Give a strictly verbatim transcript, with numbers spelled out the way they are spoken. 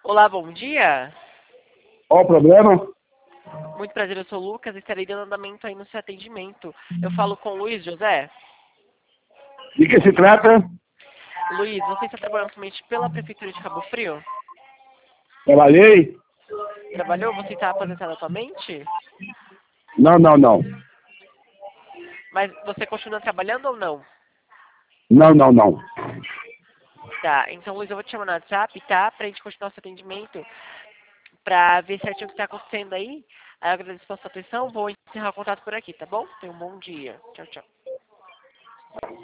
Olá, bom dia. Qual o problema? Muito prazer, eu sou o Lucas e estarei dando andamento aí no seu atendimento. Eu falo com o Luiz José. De que se trata? Luiz, você está trabalhando somente pela Prefeitura de Cabo Frio? Trabalhei? Trabalhou? Você está aposentado atualmente? Não, não, não. Mas você continua trabalhando ou não? Não, não, não. Tá, então Luiz, eu vou te chamar no WhatsApp, tá? Pra gente continuar o seu atendimento, pra ver certinho o que está acontecendo aí. Aí eu agradeço pela sua atenção, vou encerrar o contato por aqui, tá bom? Tenha um bom dia. Tchau, tchau.